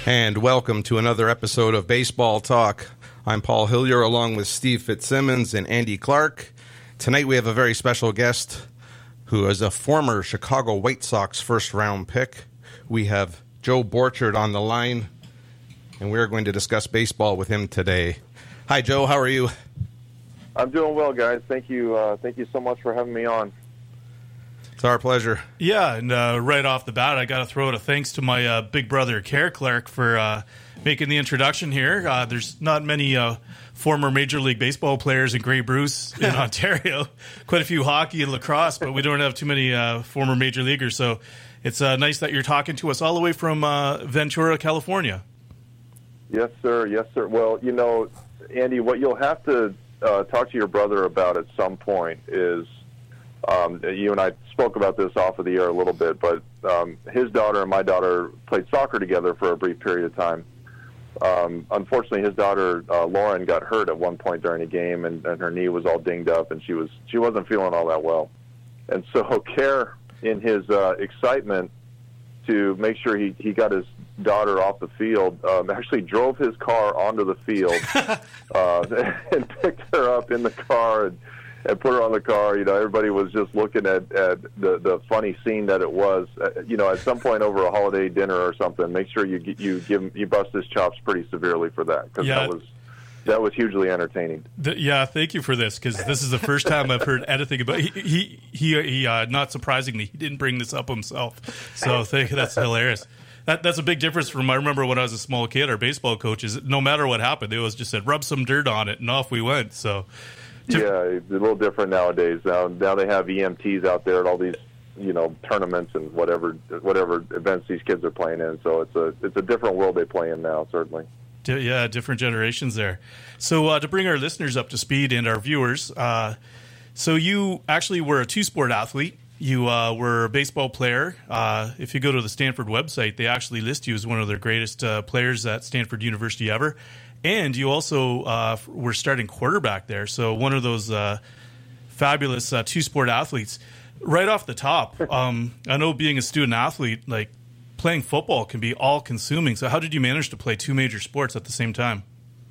And welcome to another episode of Baseball Talk. I'm Paul Hillier along with Steve Fitzsimmons and Andy Clark. Tonight we have a very special guest who is a former Chicago White Sox first-round pick. We have Joe Borchard on the line, and we're going to discuss baseball with him today. Hi, Joe. How are you? I'm doing well, guys. Thank you. Thank you so much for having me on. It's our pleasure. Yeah, and right off the bat, I got to throw out a thanks to my big brother, Kerr Clark, for making the introduction here. There's not many former Major League Baseball players in Grey Bruce in Ontario. Quite a few hockey and lacrosse, but we don't have too many former Major Leaguers. So it's nice that you're talking to us all the way from Ventura, California. Yes, sir. Yes, sir. Well, you know, Andy, what you'll have to talk to your brother about at some point is, you and I spoke about this off of the air a little bit, but his daughter and my daughter played soccer together for a brief period of time. Unfortunately, his daughter, Lauren, got hurt at one point during a game, and her knee was all dinged up, and she wasn't feeling all that well. And so Kerr, in his excitement to make sure he got his daughter off the field, actually drove his car onto the field and picked her up in the car and put her on the car. You know, everybody was just looking at the funny scene that it was. You know, at some point over a holiday dinner or something, make sure you bust his chops pretty severely for that, because that was hugely entertaining. Thank you for this, because this is the first time I've heard anything about. He not surprisingly, he didn't bring this up himself. So that's hilarious. That's a big difference from, I remember when I was a small kid, our baseball coaches, no matter what happened, they always just said, rub some dirt on it, and off we went. So. Yeah, it's a little different nowadays. Now they have EMTs out there at all these, you know, tournaments and whatever events these kids are playing in. So it's a different world they play in now, certainly. Yeah, different generations there. So to bring our listeners up to speed and our viewers, so you actually were a two-sport athlete. You were a baseball player. If you go to the Stanford website, they actually list you as one of their greatest players at Stanford University ever. And you also were starting quarterback there, so one of those fabulous two-sport athletes. Right off the top, I know being a student athlete, like playing football can be all-consuming. So how did you manage to play two major sports at the same time?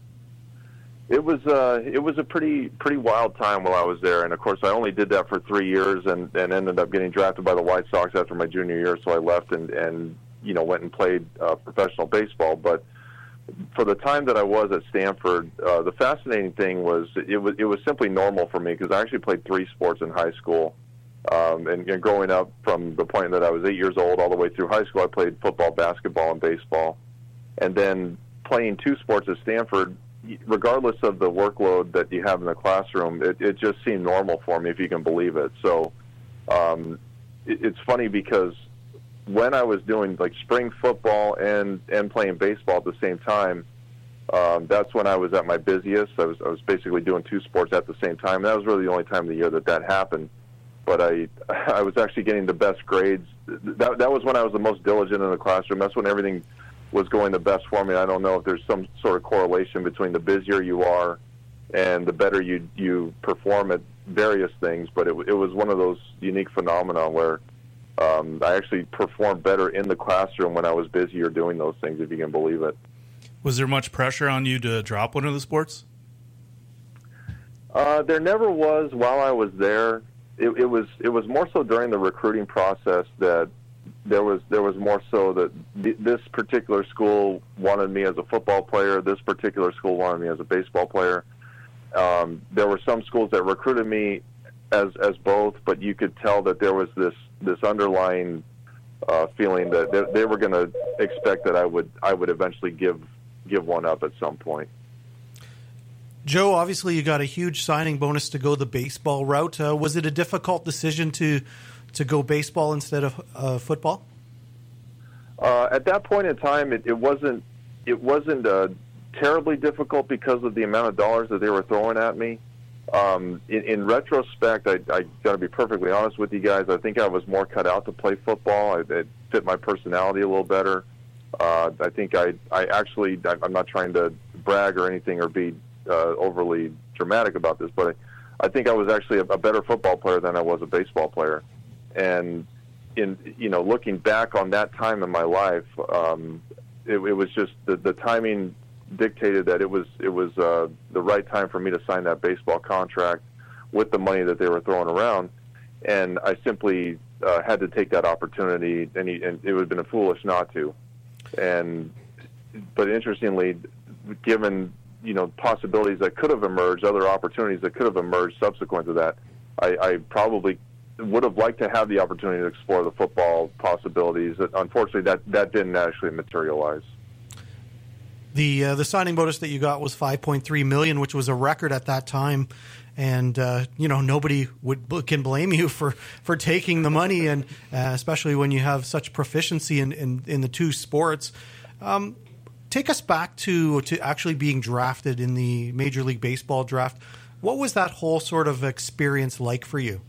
It was a pretty wild time while I was there, and of course I only did that for 3 years, and ended up getting drafted by the White Sox after my junior year. So I left and you know, went and played professional baseball, but. For the time that I was at Stanford, the fascinating thing was it was simply normal for me, because I actually played 3 sports in high school. And growing up from the point that I was 8 years old all the way through high school, I played football, basketball, and baseball. And then playing 2 sports at Stanford, regardless of the workload that you have in the classroom, it just seemed normal for me, if you can believe it. So it's funny, because when I was doing like spring football and playing baseball at the same time, that's when I was at my busiest. I was basically doing 2 sports at the same time. That was really the only time of the year that happened. But I was actually getting the best grades. That was when I was the most diligent in the classroom. That's when everything was going the best for me. I don't know if there's some sort of correlation between the busier you are and the better you perform at various things, but it was one of those unique phenomena where I actually performed better in the classroom when I was busier doing those things, if you can believe it. Was there much pressure on you to drop one of the sports? There never was while I was there. It was more so during the recruiting process that there was more so that this particular school wanted me as a football player. This particular school wanted me as a baseball player. There were some schools that recruited me as both, but you could tell that there was this underlying feeling that they were going to expect that I would eventually give one up at some point. Joe, obviously you got a huge signing bonus to go the baseball route. Was it a difficult decision to go baseball instead of football? At that point in time, it wasn't terribly difficult because of the amount of dollars that they were throwing at me. In retrospect, I got to be perfectly honest with you guys. I think I was more cut out to play football. It fit my personality a little better. I think I'm not trying to brag or anything or be overly dramatic about this, but I think I was actually a better football player than I was a baseball player. And looking back on that time in my life, it was just the timing dictated that it was the right time for me to sign that baseball contract with the money that they were throwing around, and I simply had to take that opportunity, and it would have been foolish not to. But interestingly, given possibilities that could have emerged, other opportunities that could have emerged subsequent to that, I probably would have liked to have the opportunity to explore the football possibilities. Unfortunately, that didn't actually materialize. The signing bonus that you got was $5.3 million, which was a record at that time, and nobody can blame you for taking the money, and especially when you have such proficiency in the two sports. Take us back to actually being drafted in the Major League Baseball draft. What was that whole sort of experience like for you?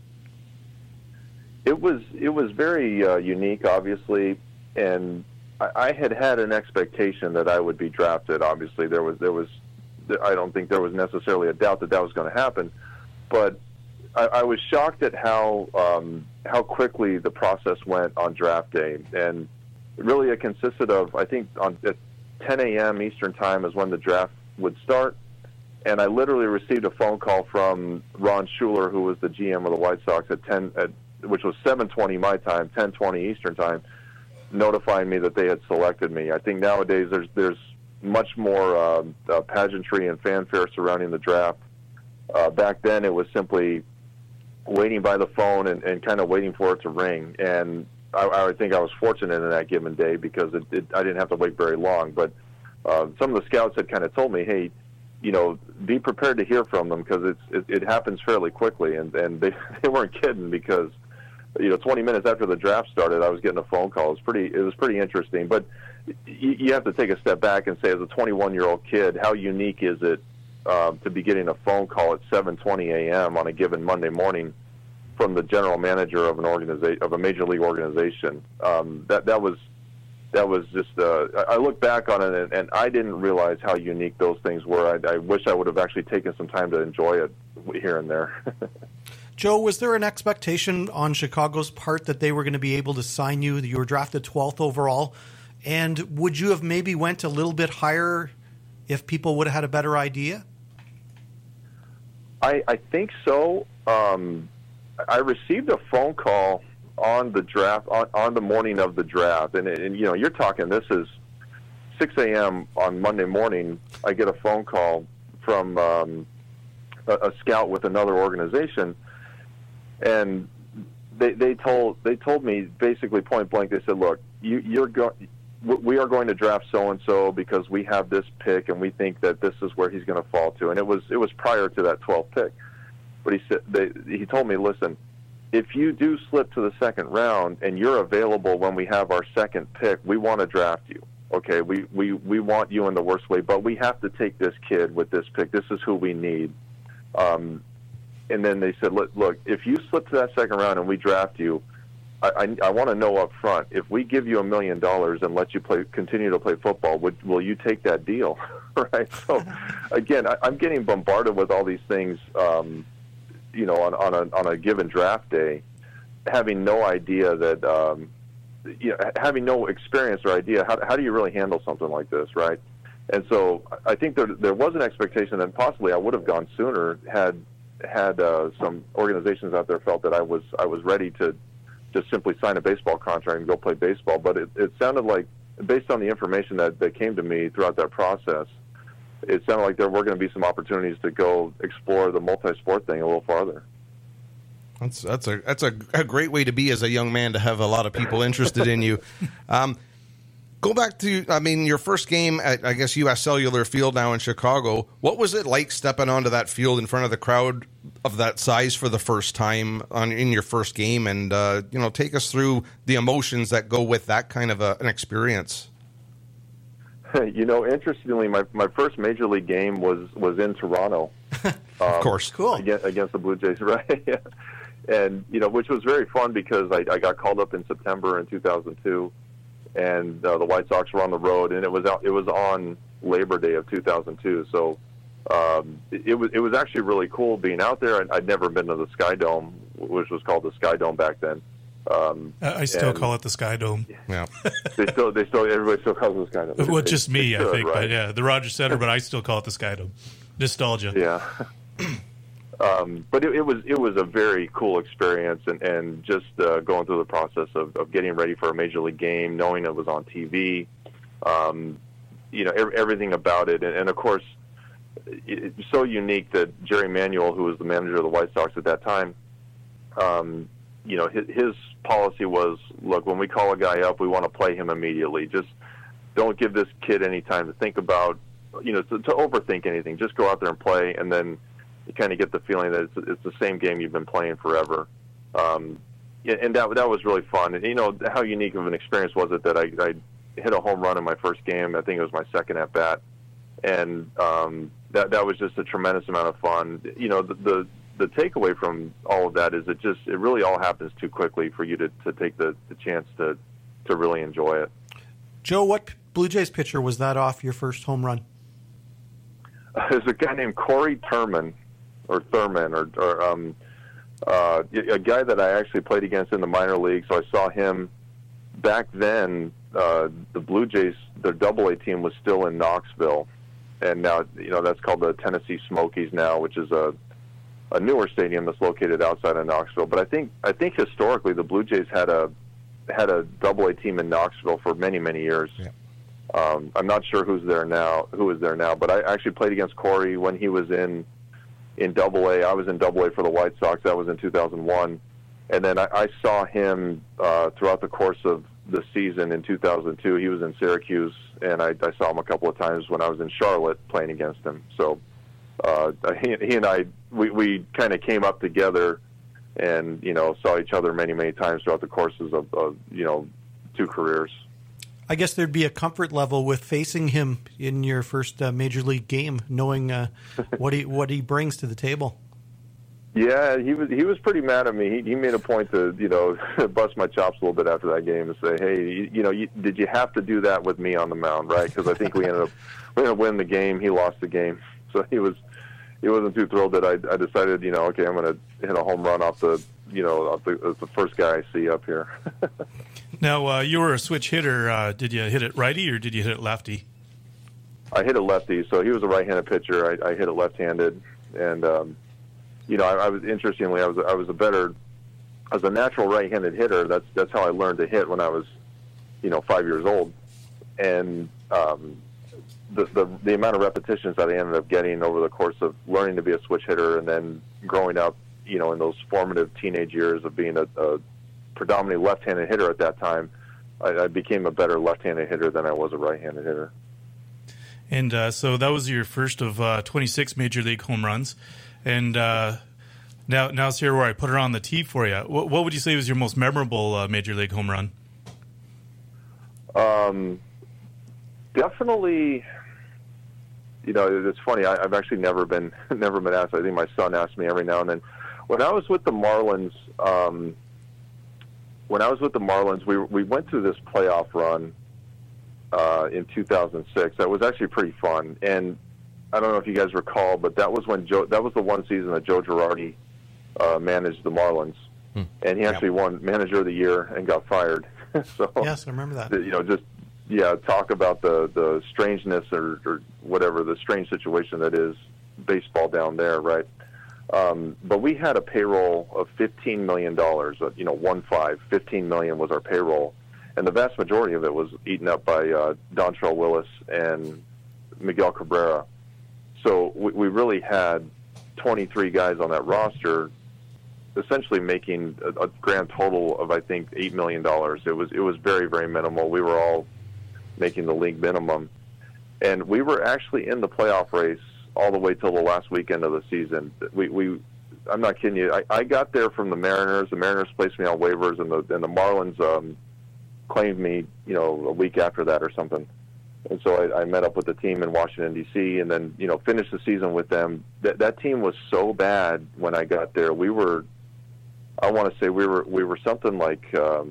It was very unique, obviously, and I had an expectation that I would be drafted. Obviously, there was I don't think there was necessarily a doubt that was going to happen, but I was shocked at how quickly the process went on draft day, and really it consisted of, I think, at 10 a.m. Eastern time is when the draft would start, and I literally received a phone call from Ron Schuler, who was the GM of the White Sox, which was 7:20 my time, 10:20 Eastern time, notifying me that they had selected me. I think nowadays there's much more pageantry and fanfare surrounding the draft. Back then it was simply waiting by the phone and kind of waiting for it to ring. And I think I was fortunate in that given day because I didn't have to wait very long. But some of the scouts had kind of told me, hey, be prepared to hear from them because it happens fairly quickly. And they weren't kidding because 20 minutes after the draft started, I was getting a phone call. It was pretty interesting. But you have to take a step back and say, as a 21-year-old kid, how unique is it to be getting a phone call at 7:20 a.m. on a given Monday morning from the general manager of a major league organization? That was just. I look back on it, and I didn't realize how unique those things were. I wish I would have actually taken some time to enjoy it here and there. Joe, was there an expectation on Chicago's part that they were going to be able to sign you? You were drafted 12th overall. And would you have maybe went a little bit higher if people would have had a better idea? I think so. I received a phone call on the draft, on the morning of the draft. And you're talking, this is 6 a.m. on Monday morning. I get a phone call from a scout with another organization. And they told me basically point blank. They said, "Look, we are going to draft so and so because we have this pick and we think that this is where he's going to fall to." And it was prior to that 12th pick. But he told me, "Listen, if you do slip to the second round and you're available when we have our second pick, we want to draft you. Okay, we want you in the worst way, but we have to take this kid with this pick. This is who we need." And then they said, look, if you slip to that second round and we draft you, I want to know up front, if we give you $1 million and let you continue to play football, will you take that deal? Right? So, again, I'm getting bombarded with all these things, on a given draft day, having no idea that, having no experience or idea, how do you really handle something like this, right? And so I think there was an expectation that possibly I would have gone sooner had some organizations out there felt that I was ready to just simply sign a baseball contract and go play baseball. But it sounded like, based on the information that came to me throughout that process, it sounded like there were going to be some opportunities to go explore the multi-sport thing a little farther. That's a great way to be as a young man, to have a lot of people interested in you. Go back to, your first game at, I guess, U.S. Cellular Field now in Chicago. What was it like stepping onto that field in front of the crowd of that size for the first time in your first game? And, take us through the emotions that go with that kind of an experience. Interestingly, my first Major League game was in Toronto. Of course. Cool. Against the Blue Jays, right? Yeah. And, which was very fun because I got called up in September in 2002. And the White Sox were on the road, and it was on Labor Day of 2002. So it was actually really cool being out there. I'd never been to the Sky Dome, which was called the Sky Dome back then. I still call it the Sky Dome. Yeah. Everybody still calls it the Sky Dome. Well, just me, I think. Right? But yeah, the Rogers Center, but I still call it the Sky Dome. Nostalgia. Yeah. But it was a very cool experience, and just going through the process of getting ready for a major league game, knowing it was on TV, everything about it, and of course, it's so unique that Jerry Manuel, who was the manager of the White Sox at that time, his policy was, look, when we call a guy up, we want to play him immediately. Just don't give this kid any time to think about, to overthink anything. Just go out there and play, and then you kind of get the feeling that it's the same game you've been playing forever. And that was really fun. And how unique of an experience was it that I hit a home run in my first game. I think it was my second at bat, and that was just a tremendous amount of fun. The takeaway from all of that is it really all happens too quickly for you to take the chance to really enjoy it. Joe, what Blue Jays pitcher was that off your first home run? There's a guy named Corey Thurman, a guy that I actually played against in the minor league. So I saw him back then. The Blue Jays, their AA team was still in Knoxville, and now that's called the Tennessee Smokies now, which is a newer stadium that's located outside of Knoxville. But I think historically the Blue Jays had a AA team in Knoxville for many, many years. Yeah. I'm not sure who is there now, but I actually played against Corey when he was in AA. I was in AA for the White Sox. That was in 2001. And then I saw him throughout the course of the season in 2002. He was in Syracuse, and I saw him a couple of times when I was in Charlotte playing against him. So he and I, we kind of came up together and, saw each other many, many times throughout the courses of two careers. I guess there'd be a comfort level with facing him in your first major league game, knowing what he brings to the table. Yeah, he was pretty mad at me. He made a point to bust my chops a little bit after that game and say, hey, did you have to do that with me on the mound, right? Because I think we ended up winning the game. He lost the game, so he wasn't too thrilled that I decided okay, I'm going to hit a home run off the first guy I see up here. Now, you were a switch hitter. Did you hit it righty or did you hit it lefty? I hit it lefty, so he was a right-handed pitcher. I hit it left-handed, and I was interestingly, I was a natural right-handed hitter. That's how I learned to hit when I was 5 years old, and the amount of repetitions that I ended up getting over the course of learning to be a switch hitter, and then growing up, in those formative teenage years of being a predominantly left-handed hitter at that time, I became a better left-handed hitter than I was a right-handed hitter. And so that was your first of 26 major league home runs. And now it's here where I put it on the tee for you. What would you say was your most memorable major league home run? Definitely. It's funny. I've actually never been asked. I think my son asks me every now and then. When I was with the Marlins, we went through this playoff run in 2006. That was actually pretty fun. And I don't know if you guys recall, but that was the one season that Joe Girardi managed the Marlins, and he actually won Manager of the Year and got fired. So yes, I remember that. Talk about the strangeness or whatever, the strange situation that is baseball down there, right? But we had a payroll of $15 million. $15 million was our payroll, and the vast majority of it was eaten up by Dontrelle Willis and Miguel Cabrera. So we really had 23 guys on that roster, essentially making a grand total of, I think, $8 million. It was very, very minimal. We were all making the league minimum. And we were actually in the playoff race all the way till the last weekend of the season. I'm not kidding you. I got there from the Mariners. The Mariners placed me on waivers, and the Marlins claimed me, a week after that or something. And so I met up with the team in Washington, D.C., and then, finished the season with them. That team was so bad when I got there. We were something like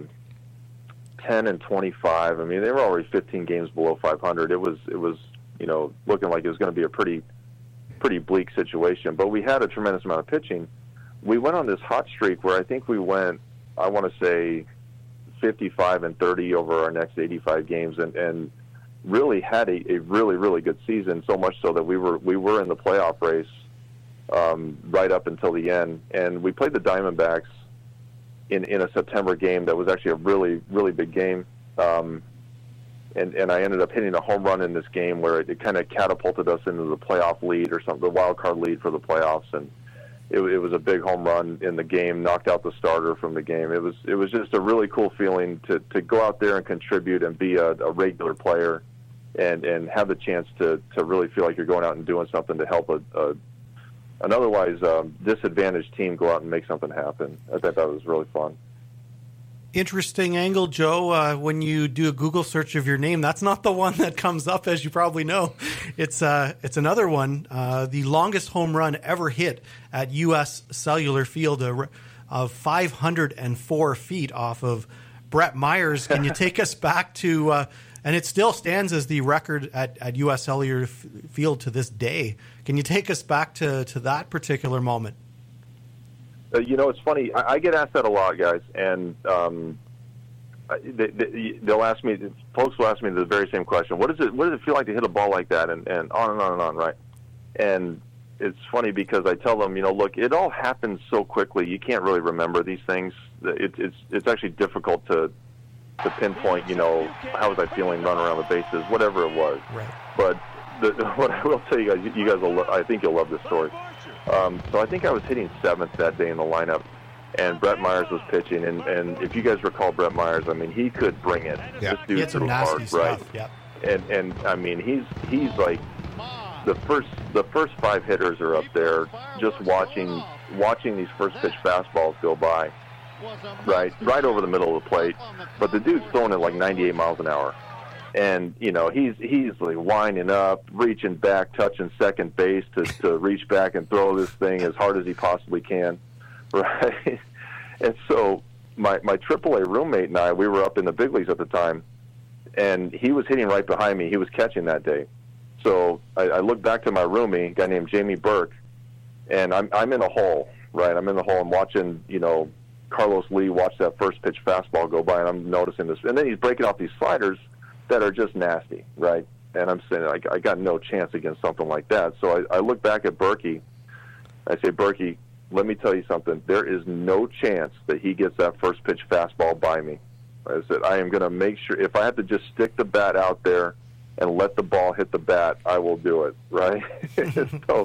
10-25. I mean, they were already 15 games below 500. It was looking like it was going to be a pretty bleak situation. But we had a tremendous amount of pitching. We went on this hot streak where I think we went I want to say 55 and 30 over our next 85 games, and really had a really, really good season, so much so that we were in the playoff race right up until the end. And we played the Diamondbacks in a September game that was actually a really, really big game. And I ended up hitting a home run in this game where it kind of catapulted us into the playoff lead or something, the wild card lead for the playoffs. And it was a big home run in the game, knocked out the starter from the game. It was just a really cool feeling to go out there and contribute and be a regular player and have the chance to really feel like you're going out and doing something to help an otherwise disadvantaged team go out and make something happen. I thought that was really fun. Interesting angle, Joe. When you do a Google search of your name, that's not the one that comes up, as you probably know. It's another one. The longest home run ever hit at U.S. Cellular Field of 504 feet off of Brett Myers. Can you take us back to, and it still stands as the record at U.S. Cellular Field to this day. Can you take us back to that particular moment? It's funny. I get asked that a lot, guys, and they'll ask me. Folks will ask me the very same question: What does it feel like to hit a ball like that? And on and on and on, right? And it's funny because I tell them, look, it all happens so quickly. You can't really remember these things. It's actually difficult to pinpoint. How was I feeling running around the bases, whatever it was. Right. But what I will tell you guys I think you'll love this story. So I think I was hitting seventh that day in the lineup, and Brett Myers was pitching. And if you guys recall Brett Myers, I mean, he could bring it. Yeah. This dude threw hard, stuff. right? Yeah. And I mean, he's like the first five hitters are up there just watching these first pitch fastballs go by, right over the middle of the plate. But the dude's throwing it like 98 miles an hour. And, he's like winding up, reaching back, touching second base to reach back and throw this thing as hard as he possibly can, right? And so my AAA roommate and I, we were up in the big leagues at the time, and he was hitting right behind me. He was catching that day. So I looked back to my roomie, a guy named Jamie Burke, and I'm in a hole, right? I'm in the hole. I'm watching, Carlos Lee watch that first pitch fastball go by, and I'm noticing this. And then he's breaking off these sliders that are just nasty, right? And I'm saying, I got no chance against something like that. So I look back at Berkey. I say, Berkey, let me tell you something. There is no chance that he gets that first pitch fastball by me. I said, I am going to make sure, if I have to just stick the bat out there and let the ball hit the bat, I will do it, right? So,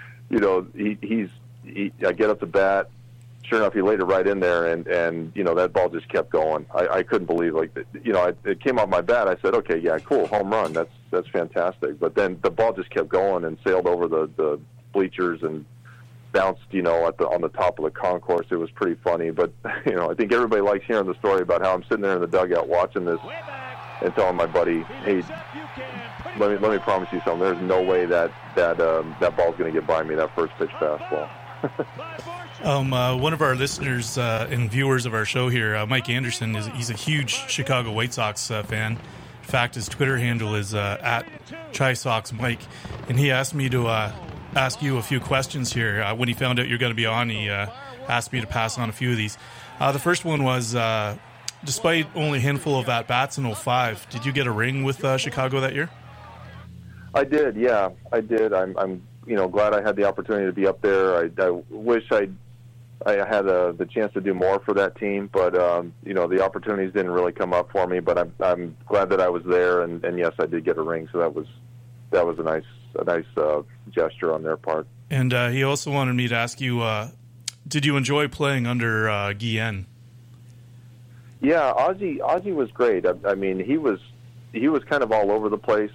I get up the bat. Sure enough, he laid it right in there, and that ball just kept going. I couldn't believe, it came off my bat. I said, okay, yeah, cool, home run. That's fantastic. But then the ball just kept going and sailed over the bleachers and bounced, on the top of the concourse. It was pretty funny. But, I think everybody likes hearing the story about how I'm sitting there in the dugout watching this and telling my buddy, hey, let me promise you something. There's no way that ball's going to get by me, that first pitch fastball. One of our listeners and viewers of our show here, Mike Anderson, he's a huge Chicago White Sox fan. In fact, his Twitter handle is at ChiSoxMike, and he asked me to ask you a few questions here. When he found out you're going to be on, he asked me to pass on a few of these. The first one was, despite only a handful of at-bats in 2005, did you get a ring with Chicago that year? I did, yeah, I did. I'm glad I had the opportunity to be up there. I wish I had the chance to do more for that team, but the opportunities didn't really come up for me. But I'm glad that I was there, and yes, I did get a ring. So that was a nice gesture on their part. And he also wanted me to ask you, did you enjoy playing under Guillen? Yeah, Ozzie was great. I mean, he was kind of all over the place.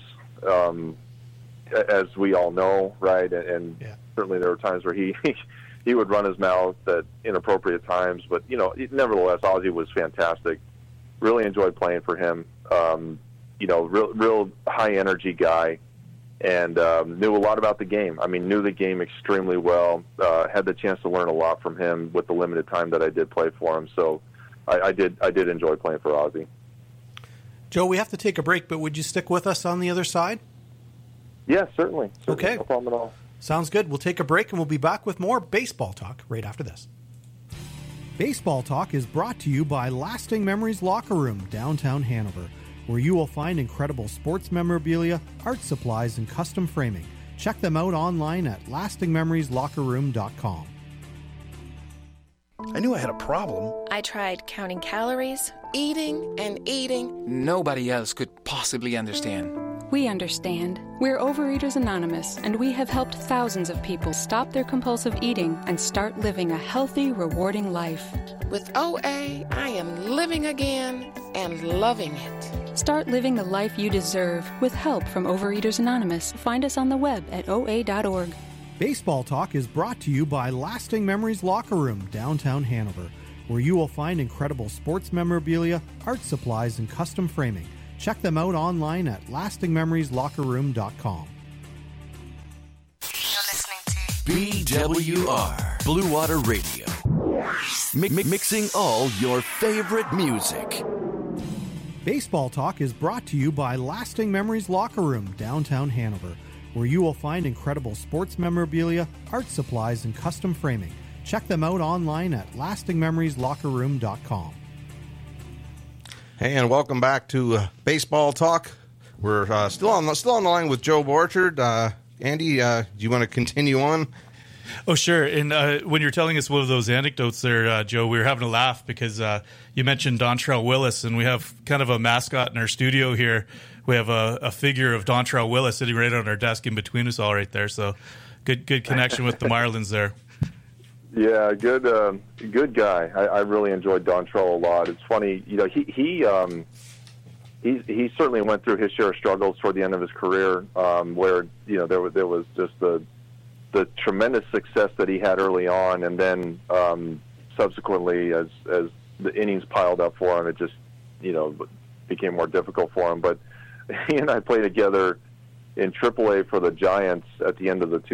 As we all know, right? And yeah. Certainly there were times where he would run his mouth at inappropriate times, but nevertheless, Ozzie was fantastic. Really enjoyed playing for him. Real high energy guy, and knew a lot about the game. I mean, knew the game extremely well. Had the chance to learn a lot from him with the limited time that I did play for him. So I did enjoy playing for Ozzie. Joe, we have to take a break, but would you stick with us on the other side? Yeah, certainly. Okay. No problem at all. Sounds good. We'll take a break, and we'll be back with more baseball talk right after this. Baseball Talk is brought to you by Lasting Memories Locker Room, downtown Hanover, where you will find incredible sports memorabilia, art supplies, and custom framing. Check them out online at lastingmemorieslockerroom.com. I knew I had a problem. I tried counting calories, eating and eating. Nobody else could possibly understand. We understand. We're Overeaters Anonymous, and we have helped thousands of people stop their compulsive eating and start living a healthy, rewarding life. With OA, I am living again and loving it. Start living the life you deserve with help from Overeaters Anonymous. Find us on the web at oa.org. Baseball Talk is brought to you by Lasting Memories Locker Room, downtown Hanover, where you will find incredible sports memorabilia, art supplies, and custom framing. Check them out online at lastingmemorieslockerroom.com. You're listening to BWR, Blue Water Radio. Mixing all your favorite music. Baseball Talk is brought to you by Lasting Memories Locker Room, downtown Hanover, where you will find incredible sports memorabilia, art supplies, and custom framing. Check them out online at lastingmemorieslockerroom.com. Hey, and welcome back to Baseball Talk. We're still on the line with Joe Borchard. Andy, do you want to continue on? Oh, sure. And when you're telling us one of those anecdotes there, Joe, we were having a laugh because you mentioned Dontrelle Willis, and we have kind of a mascot in our studio here. We have a figure of Dontrelle Willis sitting right on our desk in between us all right there. So good connection with the Marlins there. Yeah, good guy. I really enjoyed Dontrelle a lot. It's funny, you know, he certainly went through his share of struggles toward the end of his career, where you know there was just the tremendous success that he had early on, and then subsequently as the innings piled up for him, it just became more difficult for him. But he and I played together in AAA for the Giants at the end of the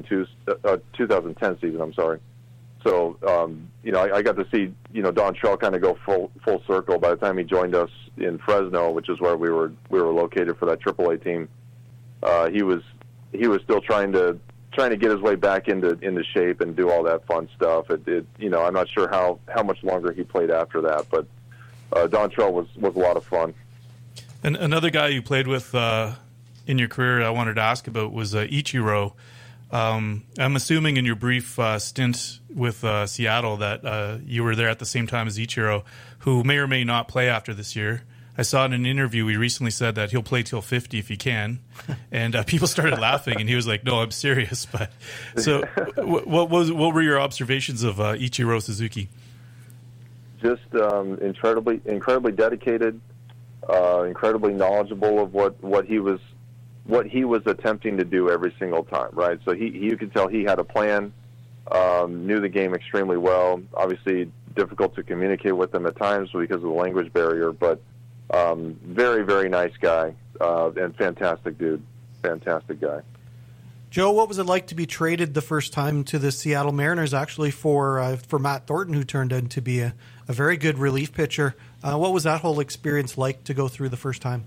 2010 season. I'm sorry. So, I got to see, Dontrelle kind of go full circle. By the time he joined us in Fresno, which is where we were located for that AAA team, he was still trying to get his way back into shape and do all that fun stuff. I'm not sure how much longer he played after that, but Dontrelle was a lot of fun. And another guy you played with in your career I wanted to ask about was Ichiro. I'm assuming in your brief stint with Seattle that you were there at the same time as Ichiro, who may or may not play after this year. I saw in an interview he recently said that he'll play till 50 if he can, and people started laughing, and he was like, "No, I'm serious." But so, what were your observations of Ichiro Suzuki? Just incredibly dedicated, incredibly knowledgeable of what he was attempting to do every single time, right? So you could tell he had a plan, knew the game extremely well. Obviously, difficult to communicate with him at times because of the language barrier, but very, very nice guy and fantastic dude, fantastic guy. Joe, what was it like to be traded the first time to the Seattle Mariners, actually for Matt Thornton, who turned out to be a very good relief pitcher? What was that whole experience like to go through the first time?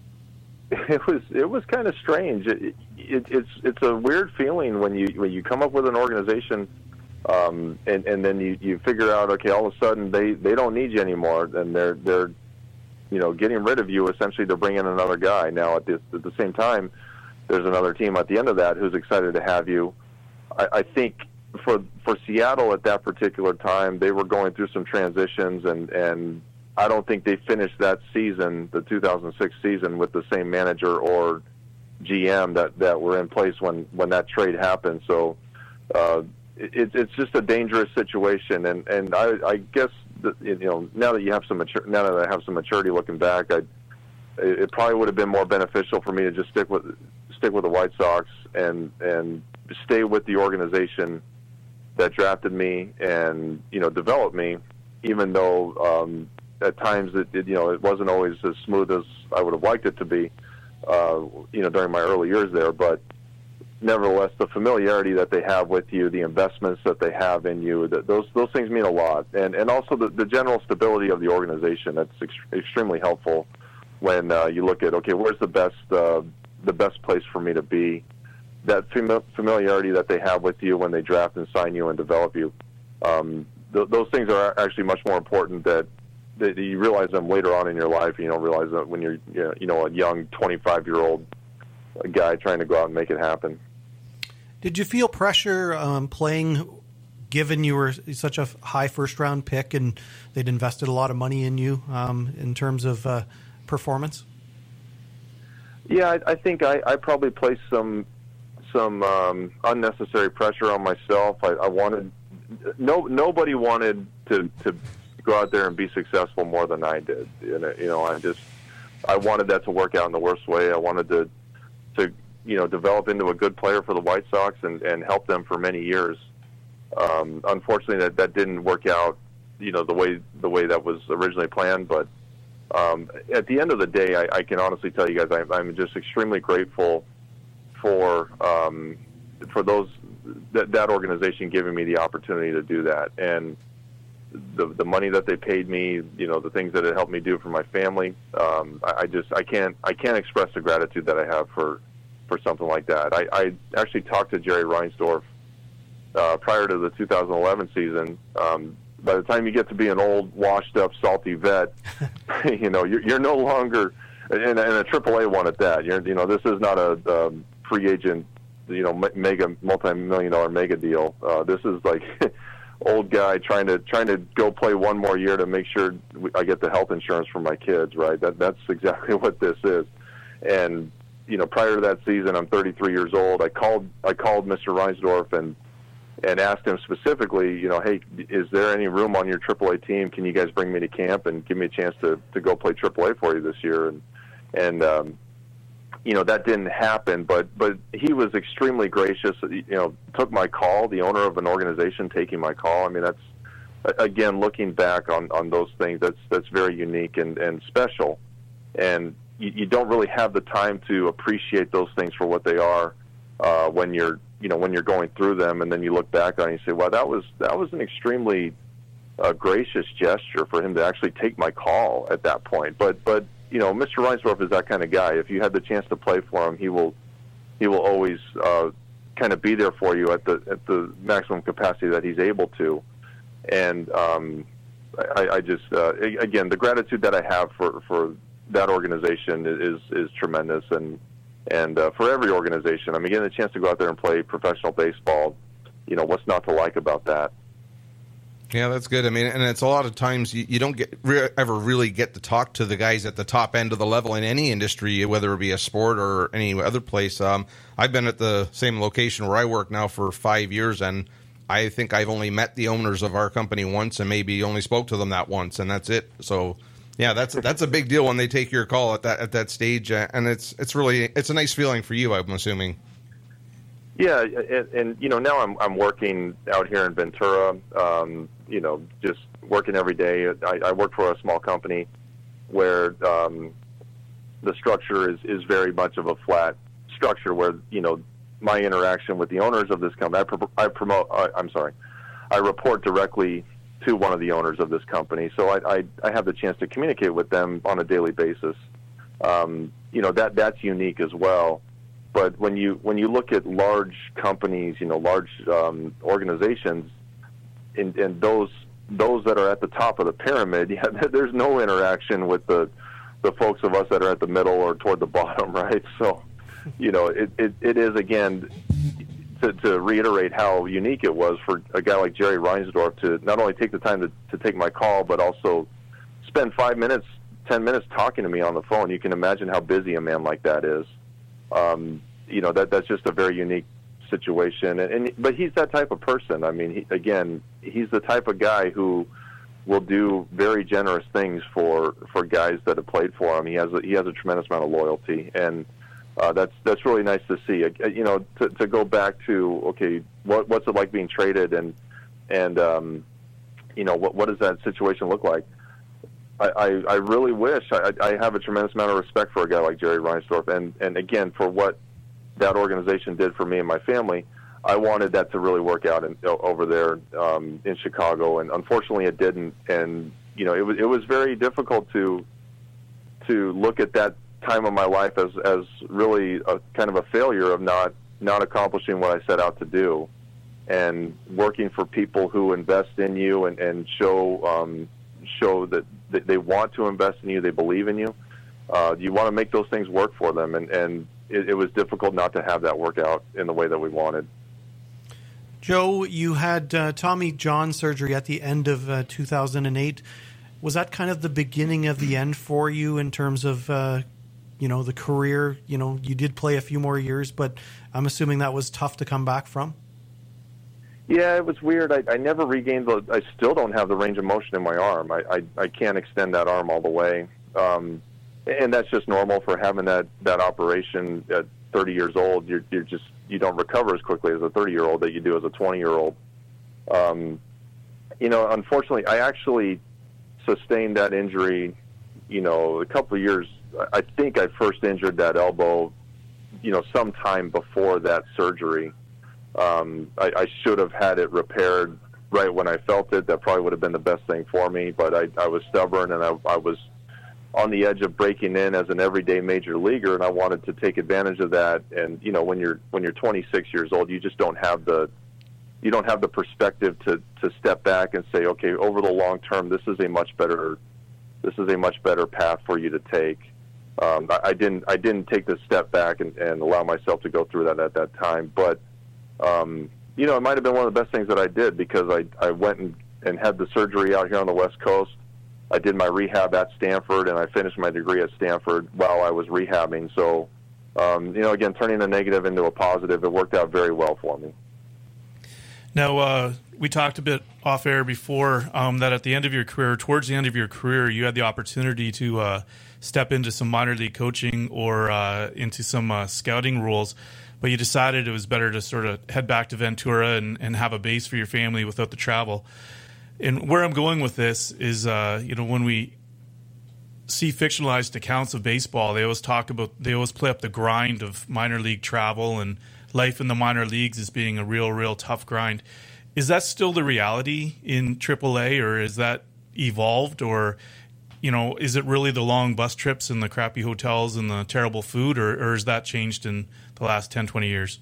It was kind of strange. It's a weird feeling when you come up with an organization, and then you figure out, okay, all of a sudden they don't need you anymore, and they're getting rid of you. Essentially, to bring in another guy. Now at the same time, there's another team at the end of that who's excited to have you. I think for Seattle at that particular time, they were going through some transitions, and I don't think they finished that season, the 2006 season, with the same manager or GM that were in place when that trade happened. So it's just a dangerous situation, and I guess now that I have some maturity looking back, it probably would have been more beneficial for me to just stick with the White Sox and stay with the organization that drafted me and developed me, even though at times it wasn't always as smooth as I would have liked it to be, during my early years there. But nevertheless, the familiarity that they have with you, the investments that they have in you, those things mean a lot, and also the general stability of the organization. That's extremely helpful when you look at, okay, where's the best place for me to be. That familiarity that they have with you when they draft and sign you and develop you, those things are actually much more important that you realize them later on in your life. You don't realize that when you're a young 25-year-old guy trying to go out and make it happen. Did you feel pressure playing, given you were such a high first-round pick and they'd invested a lot of money in you in terms of performance? Yeah, I think I probably placed some unnecessary pressure on myself. I wanted nobody wanted to go out there and be successful more than I did. I wanted that to work out in the worst way. I wanted to develop into a good player for the White Sox and help them for many years. Unfortunately, that didn't work out, the way that was originally planned. But at the end of the day, I can honestly tell you guys, I'm just extremely grateful for that organization giving me the opportunity to do that, and the money that they paid me, the things that it helped me do for my family. I can't express the gratitude that I have for something like that. I actually talked to Jerry Reinsdorf prior to the 2011 season. By the time you get to be an old, washed-up, salty vet, you're no longer in a AAA one at that. This is not a free agent, multi-million-dollar mega deal. This is like old guy trying to go play one more year to make sure I get the health insurance for my kids. Right? That's exactly what this is. And prior to that season, I'm 33 years old. I called Mr. Reinsdorf and asked him specifically, hey, is there any room on your AAA team? Can you guys bring me to camp and give me a chance to go play AAA for you this year? And that didn't happen, but he was extremely gracious. Took my call. The owner of an organization taking my call. I mean, that's, again, looking back on those things, that's very unique and special. And you don't really have the time to appreciate those things for what they are when you're going through them, and then you look back on it and you say, "Wow, that was an extremely gracious gesture for him to actually take my call at that point." But Mr. Reinsdorf is that kind of guy. If you had the chance to play for him, he will always kind of be there for you at the maximum capacity that he's able to. And I just again, the gratitude that I have for that organization is tremendous, and for every organization. I mean, getting a chance to go out there and play professional baseball, what's not to like about that? Yeah, that's good. I mean, and it's a lot of times you don't ever really get to talk to the guys at the top end of the level in any industry, whether it be a sport or any other place. I've been at the same location where I work now for 5 years, and I think I've only met the owners of our company once and maybe only spoke to them that once, and that's it. So, yeah, that's a big deal when they take your call at that stage, and it's a nice feeling for you, I'm assuming. Yeah, and now I'm working out here in Ventura, just working every day. I work for a small company where the structure is very much of a flat structure where, my interaction with the owners of this company, I report directly to one of the owners of this company, so I have the chance to communicate with them on a daily basis. That's unique as well. But when you look at large companies, large organizations, and those that are at the top of the pyramid, there's no interaction with the folks of us that are at the middle or toward the bottom, right? So, it is, again, to reiterate how unique it was for a guy like Jerry Reinsdorf to not only take the time to take my call, but also spend 5 minutes, 10 minutes talking to me on the phone. You can imagine how busy a man like that is. That's just a very unique situation. But he's that type of person. I mean, he's the type of guy who will do very generous things for guys that have played for him. He has a tremendous amount of loyalty, and that's really nice to see. To go back to, okay, what's it like being traded, and what does that situation look like? I really wish I have a tremendous amount of respect for a guy like Jerry Reinsdorf, and again, for what that organization did for me and my family. I wanted that to really work out over there in Chicago, and unfortunately it didn't. And it was very difficult to look at that time of my life as really a kind of a failure of not accomplishing what I set out to do. and working for people who invest in you and show that they want to invest in you, they believe in you. You want to make those things work for them, and it was difficult not to have that work out in the way that we wanted. Joe, you had Tommy John surgery at the end of 2008. Was that kind of the beginning of the end for you in terms of, the career? You did play a few more years, but I'm assuming that was tough to come back from? Yeah, it was weird. I never regained I still don't have the range of motion in my arm. I can't extend that arm all the way. And that's just normal for having that operation at 30 years old. You don't recover as quickly as a 30-year-old that you do as a 20-year-old. Unfortunately, I actually sustained that injury, a couple of years. I think I first injured that elbow, sometime before that surgery. I should have had it repaired right when I felt it. That probably would have been the best thing for me, but I was stubborn, and I was on the edge of breaking in as an everyday major leaguer, and I wanted to take advantage of that. And when you're 26 years old, you just don't have the perspective to step back and say, okay, over the long term, this is a much better path for you to take. I didn't take the step back and allow myself to go through that at that time, but it might have been one of the best things that I did, because I went and had the surgery out here on the West Coast. I did my rehab at Stanford, and I finished my degree at Stanford while I was rehabbing. So, again, turning a negative into a positive, it worked out very well for me. Now, we talked a bit off air before that at the end of your career, towards the end of your career, you had the opportunity to step into some minor league coaching or into some scouting roles, but you decided it was better to sort of head back to Ventura and have a base for your family without the travel. And where I'm going with this is, when we see fictionalized accounts of baseball, they always play up the grind of minor league travel and life in the minor leagues as being a real tough grind. Is that still the reality in AAA, or is that evolved, or, is it really the long bus trips and the crappy hotels and the terrible food, or has that changed in the last 10, 20 years?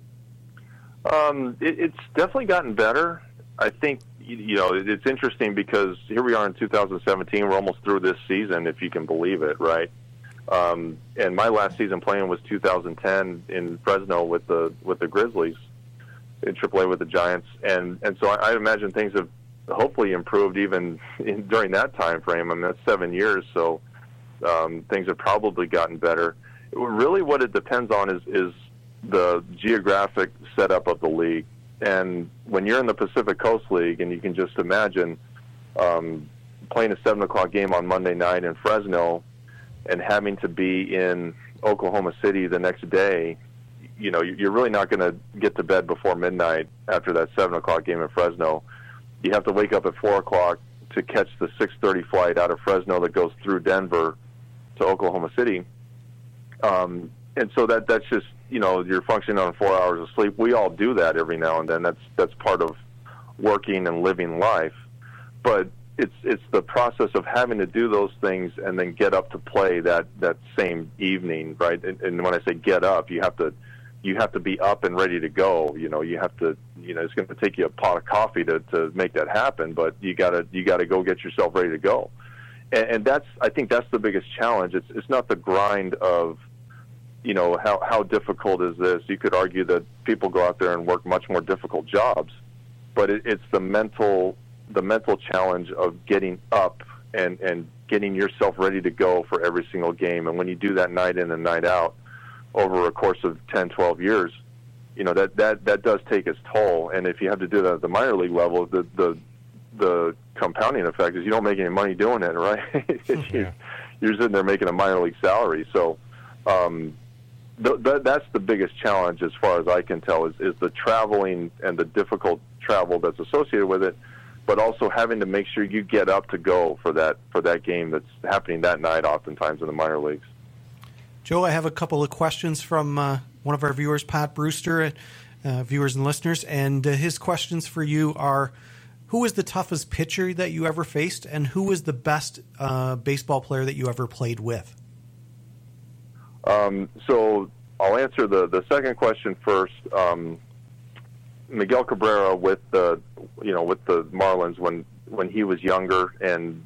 It's definitely gotten better. I think, it's interesting because here we are in 2017. We're almost through this season, if you can believe it, right? And my last season playing was 2010 in Fresno with the Grizzlies in AAA with the Giants, and so I imagine things have hopefully improved even during that time frame. I mean, that's 7 years, so things have probably gotten better. Really, what it depends on is the geographic setup of the league. And when you're in the Pacific Coast League, and you can just imagine playing a 7 o'clock game on Monday night in Fresno and having to be in Oklahoma City the next day, you're really not going to get to bed before midnight after that 7 o'clock game in Fresno. You have to wake up at 4 o'clock to catch the 6:30 flight out of Fresno that goes through Denver to Oklahoma City. And so that's just, you're functioning on 4 hours of sleep. We all do that every now and then. That's part of working and living life. But it's the process of having to do those things and then get up to play that same evening, right? And when I say get up, you have to be up and ready to go. You have to, it's going to take you a pot of coffee to make that happen, but you gotta go get yourself ready to go. And I think that's the biggest challenge. It's not the grind of, how difficult is this? You could argue that people go out there and work much more difficult jobs, but it's the mental challenge of getting up and getting yourself ready to go for every single game. And when you do that night in and night out over a course of 10, 12 years, that does take its toll. And if you have to do that at the minor league level, the compounding effect is you don't make any money doing it, right? You're sitting there making a minor league salary. So, that's the biggest challenge as far as I can tell is the traveling and the difficult travel that's associated with it, but also having to make sure you get up to go for that game that's happening that night oftentimes in the minor leagues. Joe, I have a couple of questions from one of our viewers, Pat Brewster, viewers and listeners, and his questions for you are, who was the toughest pitcher that you ever faced, and who was the best baseball player that you ever played with? So I'll answer the second question first. Miguel Cabrera with the Marlins when he was younger, and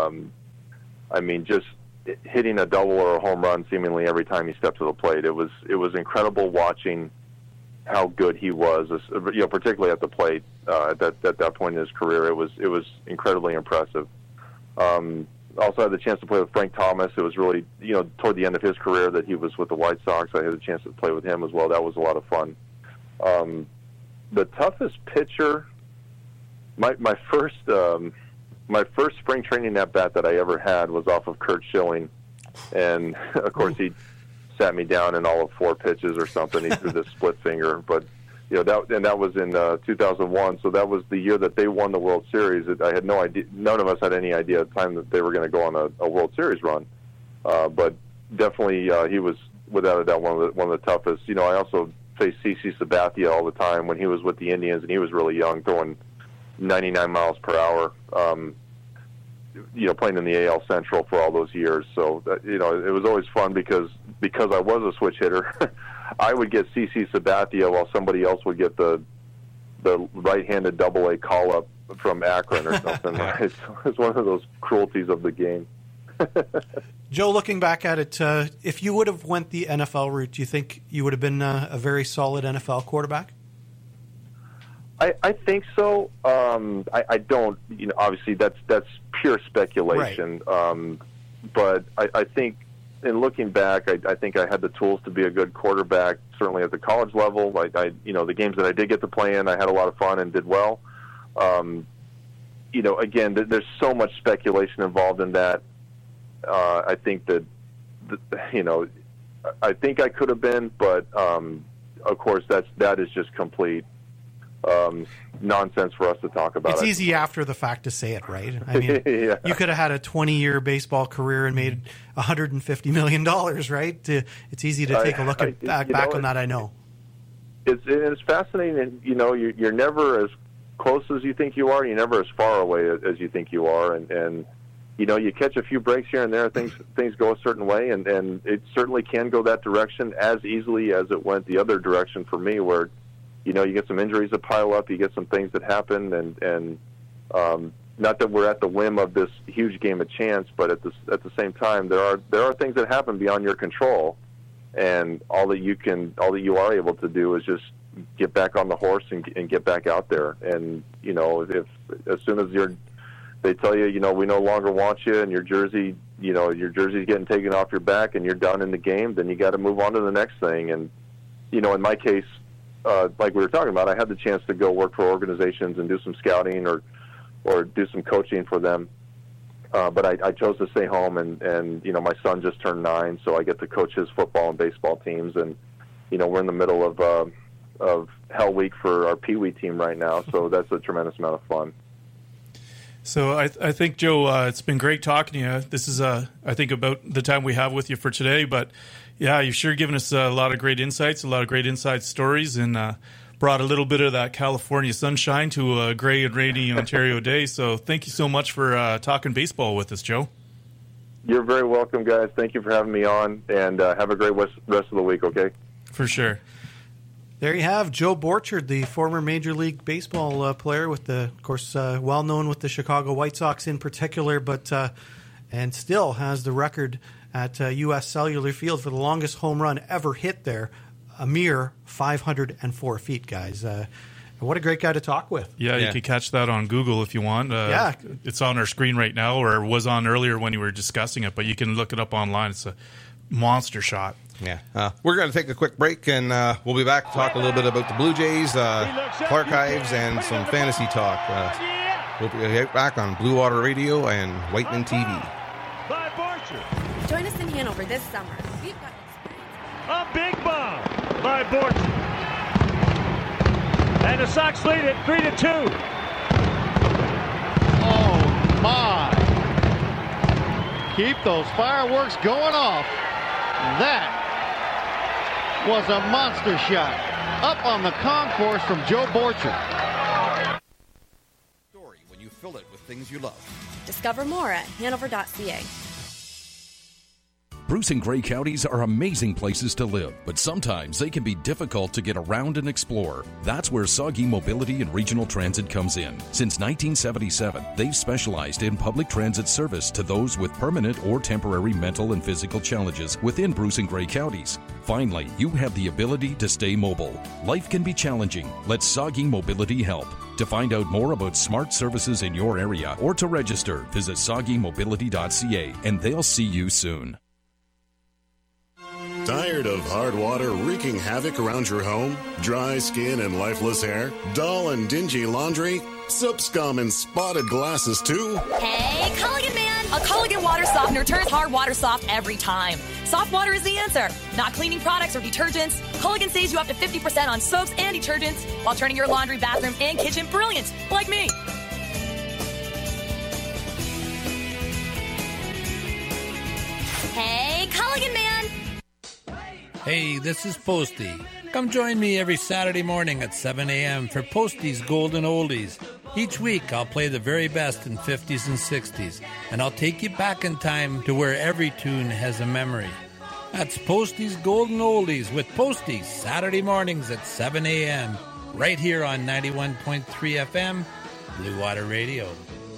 just hitting a double or a home run seemingly every time he stepped to the plate. It was incredible watching how good he was, particularly at the plate at that point in his career. It was incredibly impressive. Also had the chance to play with Frank Thomas. It was really, toward the end of his career that he was with the White Sox. I had a chance to play with him as well. That was a lot of fun. The toughest pitcher, my first spring training at bat that I ever had was off of Curt Schilling, and of course he sat me down in all of 4 pitches or something. He threw this split finger, but that was in 2001. So that was the year that they won the World Series. I had no idea. None of us had any idea at the time that they were going to go on a World Series run. But definitely, he was without a doubt one of the toughest. I also faced CC Sabathia all the time when he was with the Indians, and he was really young, throwing 99 miles per hour. Playing in the AL Central for all those years. So it was always fun because I was a switch hitter. I would get CC Sabathia while somebody else would get the right-handed Double-A call-up from Akron or something. It's one of those cruelties of the game. Joe, looking back at it, if you would have went the NFL route, do you think you would have been a very solid NFL quarterback? I think so. I don't. Obviously, that's pure speculation. Right. But I think, in looking back, I think I had the tools to be a good quarterback. Certainly at the college level, the games that I did get to play in, I had a lot of fun and did well. Again, there's so much speculation involved in that. I think that, I think I could have been, but of course that is just complete nonsense for us to talk about. It's easy after the fact to say it, right? I mean, yeah. You could have had a 20-year baseball career and made $150 million, right? It's easy to take a look back on that, I know. It's fascinating, and you're never as close as you think you are. You're never as far away as you think you are, and you catch a few breaks here and there. Things go a certain way, and it certainly can go that direction as easily as it went the other direction for me, where you get some injuries that pile up, you get some things that happen, and not that we're at the whim of this huge game of chance, but at the same time, there are things that happen beyond your control, and all that you are able to do is just get back on the horse and get back out there. And if as soon as they tell you, we no longer want you, and your jersey's getting taken off your back, and you're done in the game, then you got to move on to the next thing. And in my case, like we were talking about, I had the chance to go work for organizations and do some scouting or do some coaching for them. But I chose to stay home, and my son just turned 9, so I get to coach his football and baseball teams. And we're in the middle of Hell Week for our Pee Wee team right now, so that's a tremendous amount of fun. So I think, Joe, it's been great talking to you. This is, I think, about the time we have with you for today. But, yeah, you've sure given us a lot of great insights, a lot of great inside stories, and brought a little bit of that California sunshine to a gray and rainy Ontario day. So thank you so much for talking baseball with us, Joe. You're very welcome, guys. Thank you for having me on, and have a great rest of the week, okay? For sure. There you have Joe Borchard, the former Major League Baseball player, of course, well known with the Chicago White Sox in particular, but and still has the record at U.S. Cellular Field for the longest home run ever hit there, a mere 504 feet, guys. What a great guy to talk with. Yeah, you can catch that on Google if you want. It's on our screen right now, or was on earlier when you were discussing it, but you can look it up online. It's a monster shot. Yeah. We're going to take a quick break, and we'll be back to talk a little bit about the Blue Jays, Clark Ives, and some fantasy talk. We'll be right back on Blue Water Radio and Whiteman TV. Join us in Hanover this summer. We've got a big bomb by Borchard. And the Sox lead it 3-2. Oh, my. Keep those fireworks going off. That was a monster shot up on the concourse from Joe Borchard. Story when you fill it with things you love. Discover more at Hanover.ca. Bruce and Gray counties are amazing places to live, but sometimes they can be difficult to get around and explore. That's where Soggy Mobility and Regional Transit comes in. Since 1977, they've specialized in public transit service to those with permanent or temporary mental and physical challenges within Bruce and Gray counties. Finally, you have the ability to stay mobile. Life can be challenging. Let Soggy Mobility help. To find out more about smart services in your area or to register, visit soggymobility.ca and they'll see you soon. Tired of hard water wreaking havoc around your home? Dry skin and lifeless hair? Dull and dingy laundry? Soap scum and spotted glasses too? Hey, Culligan Man! A Culligan water softener turns hard water soft every time. Soft water is the answer. Not cleaning products or detergents. Culligan saves you up to 50% on soaps and detergents while turning your laundry, bathroom, and kitchen brilliant, like me. Hey, Culligan Man! Hey, this is Posty. Come join me every Saturday morning at 7 a.m. for Posty's Golden Oldies. Each week, I'll play the very best in 50s and 60s, and I'll take you back in time to where every tune has a memory. That's Posty's Golden Oldies with Posty, Saturday mornings at 7 a.m., right here on 91.3 FM, Blue Water Radio.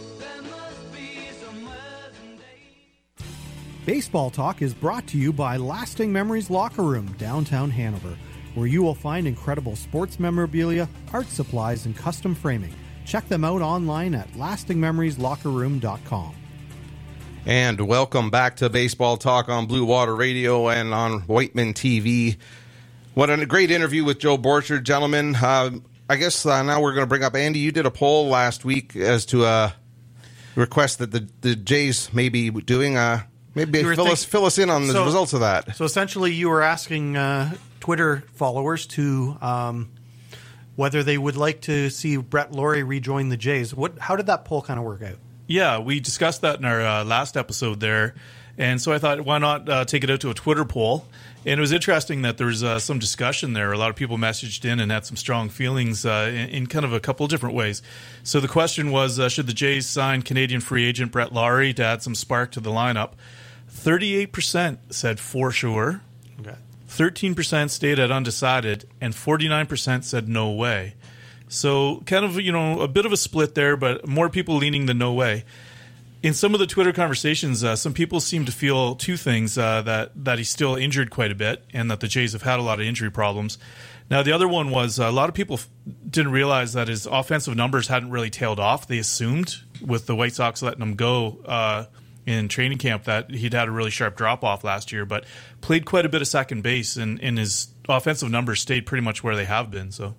Baseball Talk is brought to you by Lasting Memories Locker Room, downtown Hanover, where you will find incredible sports memorabilia, art supplies, and custom framing. Check them out online at lastingmemorieslockerroom.com. And welcome back to Baseball Talk on Blue Water Radio and on Whiteman TV. What a great interview with Joe Borchard, gentlemen. I guess now we're going to bring up, Andy, you did a poll last week as to a request that the Jays may be doing. Maybe fill us in on the results of that. So essentially you were asking Twitter followers to whether they would like to see Brett Lawrie rejoin the Jays. How did that poll kind of work out? Yeah, we discussed that in our last episode there. And so I thought, why not take it out to a Twitter poll? And it was interesting that there was some discussion there. A lot of people messaged in and had some strong feelings in kind of a couple of different ways. So the question was, should the Jays sign Canadian free agent Brett Lawrie to add some spark to the lineup? 38% said for sure. Okay. 13% stayed at undecided, and 49% said no way. So kind of, a bit of a split there, but more people leaning the no way. In some of the Twitter conversations, some people seem to feel two things, that he's still injured quite a bit and that the Jays have had a lot of injury problems. Now, the other one was a lot of people didn't realize that his offensive numbers hadn't really tailed off. They assumed with the White Sox letting him go in training camp that he'd had a really sharp drop-off last year, but played quite a bit of second base, and his offensive numbers stayed pretty much where they have been. So,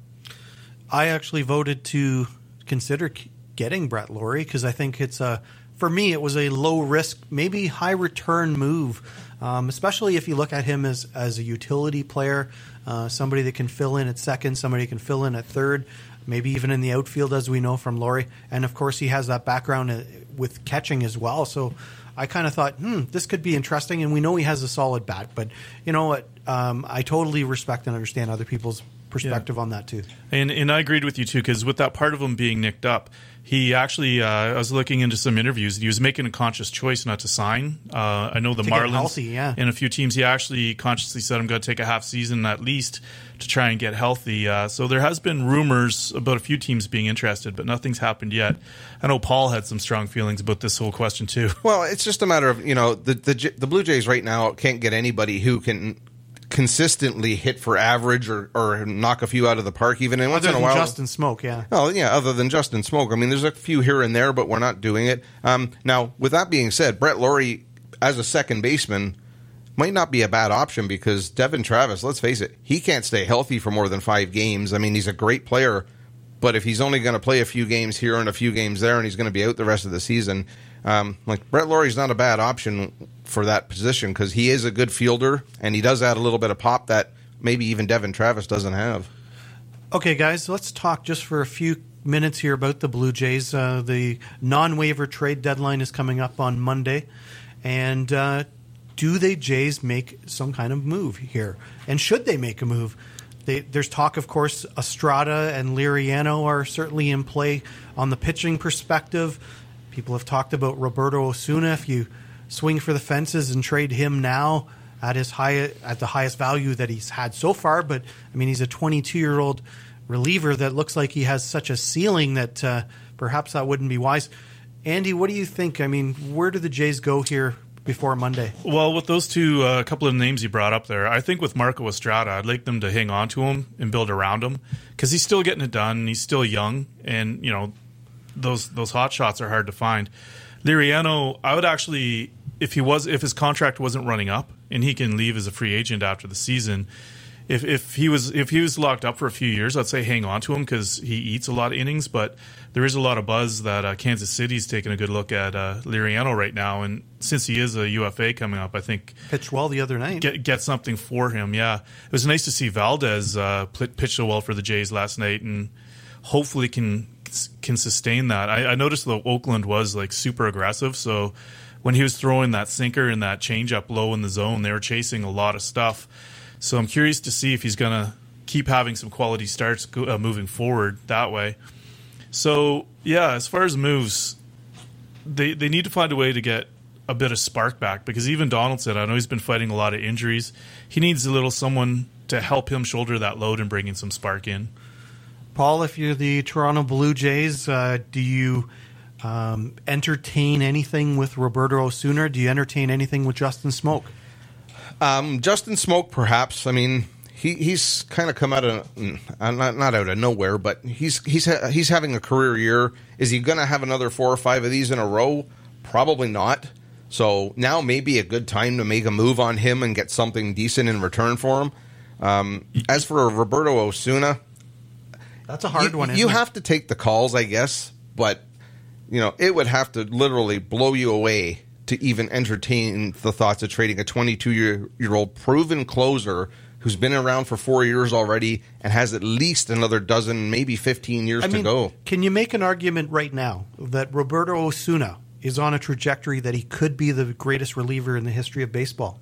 I actually voted to consider getting Brett Lawrie because I think it's for me, it was a low-risk, maybe high-return move, especially if you look at him as a utility player, somebody that can fill in at second, somebody that can fill in at third, maybe even in the outfield, as we know from Lawrie. And, of course, he has that background with catching as well. So I kind of thought, this could be interesting. And we know he has a solid bat. But you know what? I totally respect and understand other people's perspective on that, too. And I agreed with you, too, because with that part of him being nicked up, he actually, I was looking into some interviews, and he was making a conscious choice not to sign. I know the Marlins healthy, and a few teams, he actually consciously said, I'm going to take a half season at least to try and get healthy. So there has been rumors about a few teams being interested, but nothing's happened yet. I know Paul had some strong feelings about this whole question, too. Well, it's just a matter of, the Blue Jays right now can't get anybody who can consistently hit for average or knock a few out of the park, even once in a while. Justin Smoke, yeah. Oh, yeah, other than Justin Smoke. I mean, there's a few here and there, but we're not doing it. Now, with that being said, Brett Lawrie, as a second baseman, might not be a bad option because Devin Travis, let's face it, he can't stay healthy for more than 5 games. I mean, he's a great player, but if he's only going to play a few games here and a few games there and he's going to be out the rest of the season, Brett Laurie's not a bad option for that position because he is a good fielder and he does add a little bit of pop that maybe even Devin Travis doesn't have. Okay, guys, let's talk just for a few minutes here about the Blue Jays. The non-waiver trade deadline is coming up on Monday, and do the Jays make some kind of move here? And should they make a move? There's talk, of course, Estrada and Liriano are certainly in play on the pitching perspective. People have talked about Roberto Osuna. If you swing for the fences and trade him now at the highest value that he's had so far. But I mean, he's a 22-year-old reliever that looks like he has such a ceiling that perhaps that wouldn't be wise. Andy, what do you think? I mean, where do the Jays go here before Monday? Well, with those two, couple of names you brought up there, I think with Marco Estrada, I'd like them to hang on to him and build around him because he's still getting it done. He's still young, and those hot shots are hard to find. Liriano, I would actually, if his contract wasn't running up and he can leave as a free agent after the season, if he was locked up for a few years, I'd say hang on to him because he eats a lot of innings. But there is a lot of buzz that Kansas City's taking a good look at Liriano right now, and since he is a UFA coming up, I think pitched well the other night. Get something for him. Yeah, it was nice to see Valdez pitch so well for the Jays last night, and hopefully can sustain that. I noticed that Oakland was like super aggressive, so when he was throwing that sinker and that changeup low in the zone, they were chasing a lot of stuff. So I'm curious to see if he's going to keep having some quality starts moving forward that way. So, yeah, as far as moves, they need to find a way to get a bit of spark back because even Donaldson, I know he's been fighting a lot of injuries. He needs a little someone to help him shoulder that load and bring in some spark in. Paul, if you're the Toronto Blue Jays, do you entertain anything with Roberto Osuna? Do you entertain anything with Justin Smoak? Justin Smoak, perhaps. I mean, he's kind of come out of not out of nowhere, but he's having a career year. Is he going to have another 4 or 5 of these in a row? Probably not. So now may be a good time to make a move on him and get something decent in return for him. As for Roberto Osuna, that's a hard one. You have to take the calls, I guess, but it would have to literally blow you away to even entertain the thoughts of trading a 22-year-old proven closer who's been around for 4 years already and has at least another dozen, maybe 15 years to go. Can you make an argument right now that Roberto Osuna is on a trajectory that he could be the greatest reliever in the history of baseball?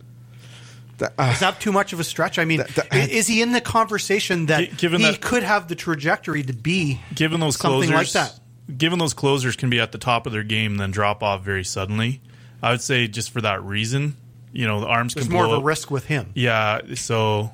Is that too much of a stretch? I mean, is he in the conversation that he could have the trajectory to be given those something closers, like that? Given those closers can be at the top of their game and then drop off very suddenly, I would say just for that reason, the arms There's can blow more of up. a risk with him. Yeah, so,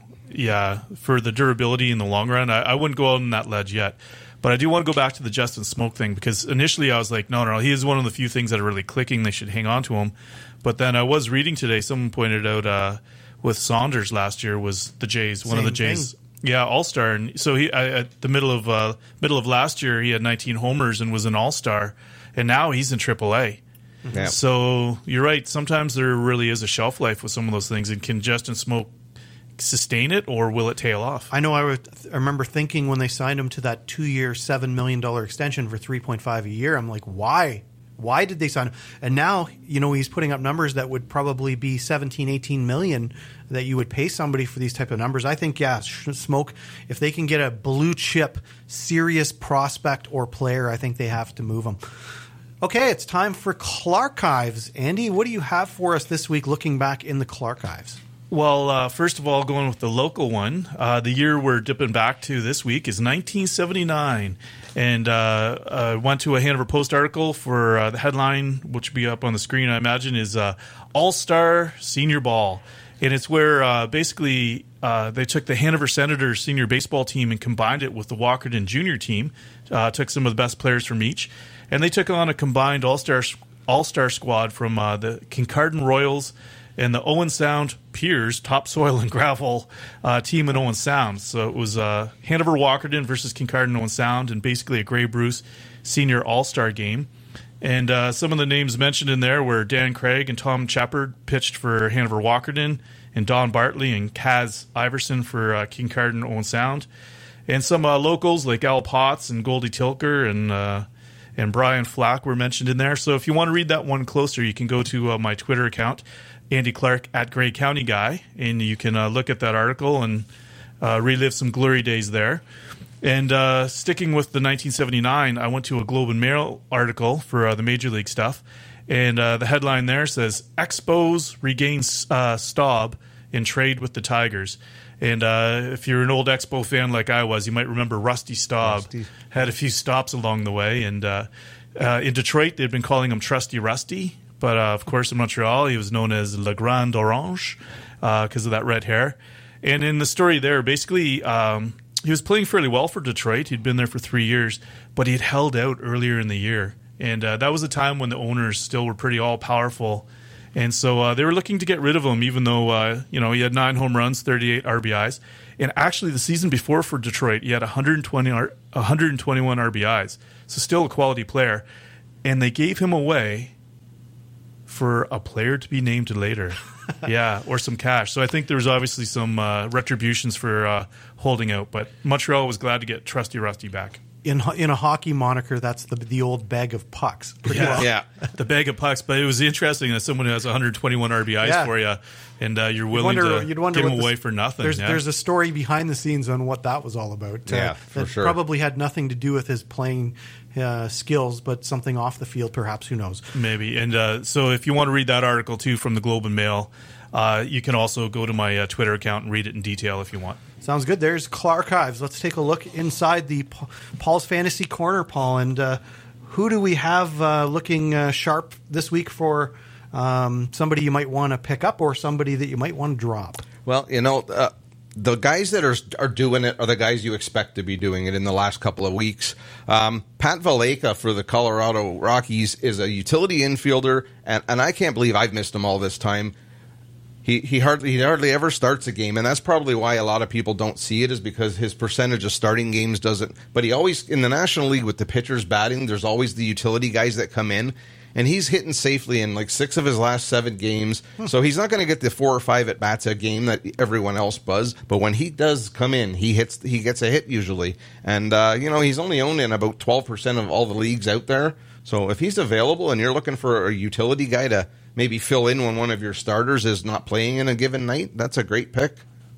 for the durability in the long run, I wouldn't go out on that ledge yet. But I do want to go back to the Justin Smoak thing because initially I was like, no, he is one of the few things that are really clicking. They should hang on to him. But then I was reading today, someone pointed out with Saunders last year was the Jays, one of the Jays. Thing. Yeah, All-Star. And so he at the middle of last year, he had 19 homers and was an All-Star. And now he's in AAA. Yeah. So you're right. Sometimes there really is a shelf life with some of those things. And can Justin Smoak sustain it, or will it tail off? I know. I remember thinking when they signed him to that 2-year, $7 million extension for $3.5 a year. I'm like, why? Why did they sign him? And now, he's putting up numbers that would probably be 17, 18 million that you would pay somebody for these type of numbers. I think, Smoak, if they can get a blue chip, serious prospect or player, I think they have to move him. Okay, it's time for Clarkives. Andy, what do you have for us this week looking back in the Clarkives? Well, first of all, going with the local one, the year we're dipping back to this week is 1979. And went to a Hanover Post article for the headline, which will be up on the screen, I imagine, is All-Star Senior Ball. And it's where basically they took the Hanover Senators senior baseball team and combined it with the Walkerton junior team, took some of the best players from each, and they took on a combined all-star squad from the Kincardine Royals and the Owen Sound Piers Topsoil and Gravel team in Owen Sound. So it was Hanover Walkerton versus Kincardine Owen Sound, and basically a Grey Bruce senior all-star game. And some of the names mentioned in there were Dan Craig and Tom Shepard pitched for Hanover Walkerton, and Don Bartley and Kaz Iverson for Kincardine Owen Sound. And some locals like Al Potts and Goldie Tilker and Brian Flack were mentioned in there. So if you want to read that one closer, you can go to my Twitter account, Andy Clark at Grey County Guy, and you can look at that article and relive some glory days there. And sticking with the 1979, I went to a Globe and Mail article for the Major League stuff, and the headline there says, Expos regains Staub in trade with the Tigers. And if you're an old Expo fan like I was, you might remember Rusty Staub had a few stops along the way. And in Detroit, they'd been calling him Trusty Rusty. But, of course, in Montreal, he was known as Le Grand Orange because of that red hair. And in the story there, basically, he was playing fairly well for Detroit. He'd been there for 3 years, but he'd held out earlier in the year. And that was a time when the owners still were pretty all-powerful. And so they were looking to get rid of him, even though, he had 9 home runs, 38 RBIs. And actually, the season before for Detroit, he had 121 RBIs. So still a quality player. And they gave him away for a player to be named later. Yeah, or some cash. So I think there was obviously some retributions for holding out. But Montreal was glad to get Trusty Rusty back. In a hockey moniker, that's the old bag of pucks. Yeah, the bag of pucks. But it was interesting that someone who has 121 RBIs for you, and you're willing to give him away for nothing. There's a story behind the scenes on what that was all about. For sure. Probably had nothing to do with his playing skills, but something off the field, perhaps. Who knows? Maybe. And so if you want to read that article, too, from the Globe and Mail, you can also go to my Twitter account and read it in detail if you want. Sounds good. There's Clark Ives. Let's take a look inside the Paul's Fantasy Corner, Paul. And who do we have looking sharp this week for somebody you might want to pick up or somebody that you might want to drop? Well, the guys that are doing it are the guys you expect to be doing it in the last couple of weeks. Pat Valaika for the Colorado Rockies is a utility infielder, and I can't believe I've missed him all this time. He hardly ever starts a game, and that's probably why a lot of people don't see it, is because his percentage of starting games doesn't. But he always, in the National League with the pitchers batting, there's always the utility guys that come in, and he's hitting safely in like 6 of his last 7 games. So he's not going to get the 4 or 5 at bats a game that everyone else does. But when he does come in, he gets a hit usually, and he's only owned in about 12% of all the leagues out there. So if he's available and you're looking for a utility guy to maybe fill in when one of your starters is not playing in a given night, that's a great pick.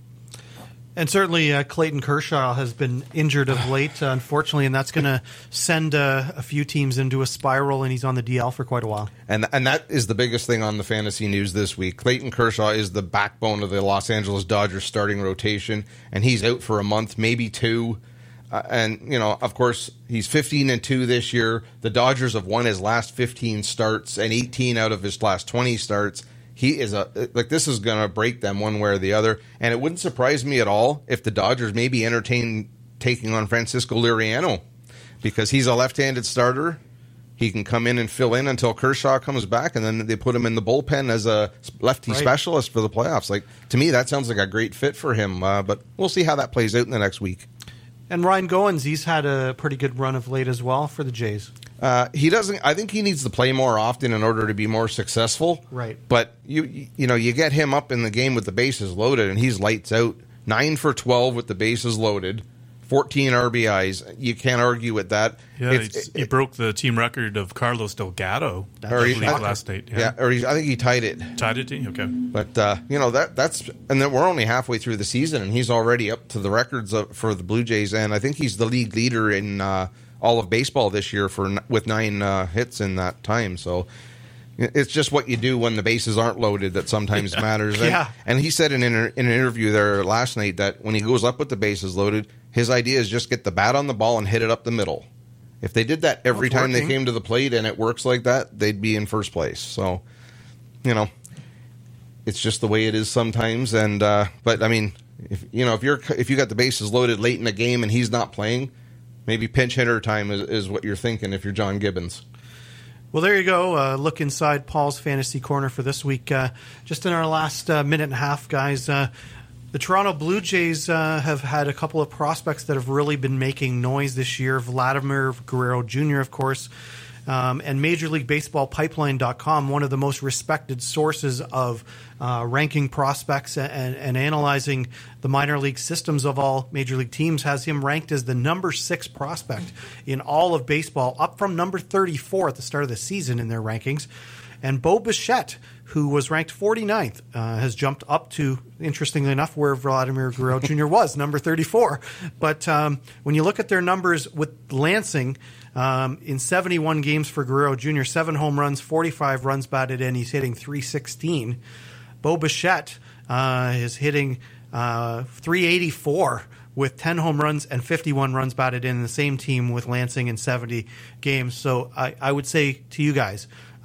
And certainly Clayton Kershaw has been injured of late, unfortunately, and that's going to send a few teams into a spiral, and he's on the DL for quite a while. And that is the biggest thing on the fantasy news this week. Clayton Kershaw is the backbone of the Los Angeles Dodgers starting rotation, and he's out for a month, maybe 2. Of course, he's 15-2 this year. The Dodgers have won his last 15 starts and 18 out of his last 20 starts. He is this is going to break them one way or the other. And it wouldn't surprise me at all if the Dodgers maybe entertain taking on Francisco Liriano, because he's a left-handed starter. He can come in and fill in until Kershaw comes back, and then they put him in the bullpen as a lefty specialist for the playoffs. To me, that sounds like a great fit for him. But we'll see how that plays out in the next week. And Ryan Goins, he's had a pretty good run of late as well for the Jays. He doesn't. I think he needs to play more often in order to be more successful. Right. But you get him up in the game with the bases loaded, and he's lights out. 9 for 12 with the bases loaded, 14 RBIs. You can't argue with that. Yeah, he broke the team record of Carlos Delgado last night. Yeah, I think he tied it. Tied it, okay. But that's, and then we're only halfway through the season, and he's already up to the records for the Blue Jays, and I think he's the league leader in all of baseball this year with 9 hits in that time. So it's just what you do when the bases aren't loaded that sometimes matters. And he said in an interview there last night that when he goes up with the bases loaded, his idea is just get the bat on the ball and hit it up the middle. If they did that every time they came to the plate and it works like that, they'd be in first place. So, it's just the way it is sometimes. And but I mean, if you got the bases loaded late in the game and he's not playing, maybe pinch hitter time is what you're thinking if you're John Gibbons. Well, there you go. Look inside Paul's Fantasy Corner for this week. Just in our last minute and a half, guys, the Toronto Blue Jays have had a couple of prospects that have really been making noise this year. Vladimir Guerrero Jr., of course, and Major League Baseball Pipeline.com, one of the most respected sources of ranking prospects and analyzing the minor league systems of all major league teams, has him ranked as the number 6 prospect in all of baseball, up from number 34 at the start of the season in their rankings. And Bo Bichette, who was ranked 49th, has jumped up to, interestingly enough, where Vladimir Guerrero Jr. was, number 34. But when you look at their numbers with Lansing, in 71 games for Guerrero Jr., 7 home runs, 45 runs batted in, he's hitting .316. Bo Bichette is hitting .384 with 10 home runs and 51 runs batted in the same team with Lansing in 70 games. So I would say to you guys,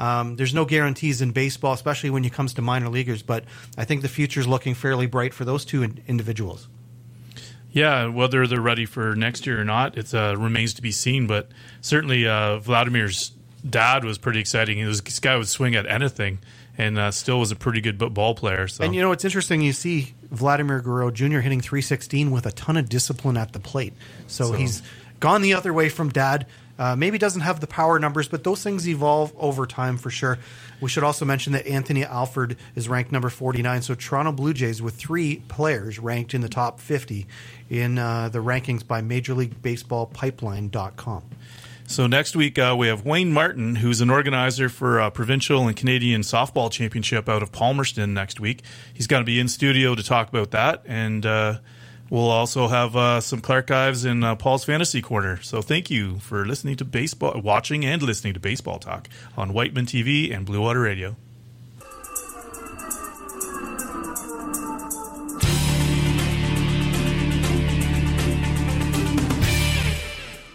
There's no guarantees in baseball, especially when it comes to minor leaguers, but I think the future's looking fairly bright for those two individuals. Yeah, whether they're ready for next year or not, it remains to be seen. But certainly, Vladimir's dad was pretty exciting. This guy would swing at anything, and still was a pretty good ball player. So. And it's interesting. You see Vladimir Guerrero Jr. hitting .316 with a ton of discipline at the plate. So he's gone the other way from dad. Maybe doesn't have the power numbers, but those things evolve over time for sure. We should also mention that Anthony Alford is ranked number 49. So Toronto Blue Jays with 3 players ranked in the top 50 in the rankings by Major League Baseball Pipeline.com. So next week we have Wayne Martin, who's an organizer for provincial and Canadian softball championship out of Palmerston next week. He's going to be in studio to talk about that, and we'll also have some Clark Ives in Paul's Fantasy Corner. So thank you for listening to watching and listening to Baseball Talk on Whiteman TV and Blue Water Radio.